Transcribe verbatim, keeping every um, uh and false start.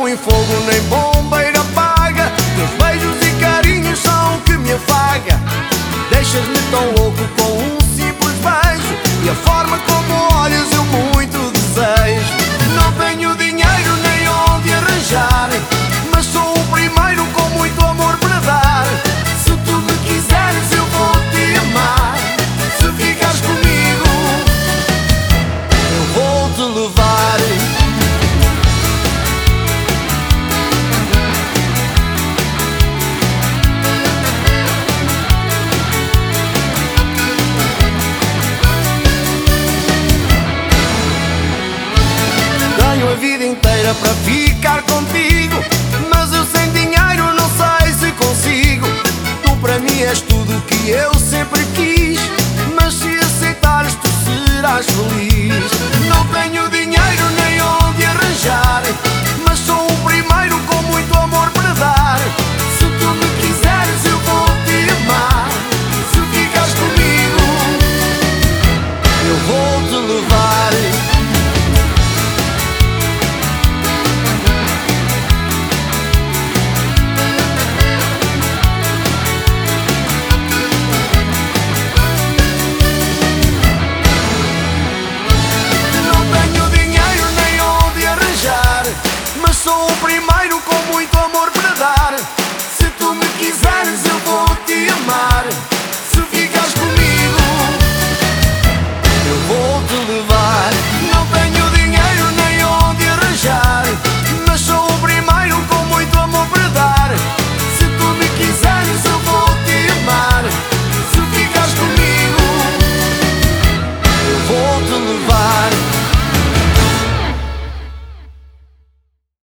em fogo nem bombeira apaga. Teus beijos e carinhos são o que me afaga. Deixas-me tão louco com um simples beijo, e a forma como olhas eu muito desejo. Não tenho dinheiro nem onde arranjar, mas sou o primeiro com muito amor para dar. Se tu me quiseres eu vou te amar. Se ficares comigo eu vou te levar. Tenho a vida inteira para ficar contigo, mas eu sem dinheiro não sei se consigo. Tu para mim és tudo o que eu sempre quis, mas se aceitares tu serás feliz. Não tenho dinheiro nem onde arranjar, mas sou o primeiro com muito amor para dar. Se tu me quiseres eu vou te amar. Se ficares comigo eu vou te levar. Mas sou o primeiro com muito amor para dar. Se tu me quiseres eu vou te amar.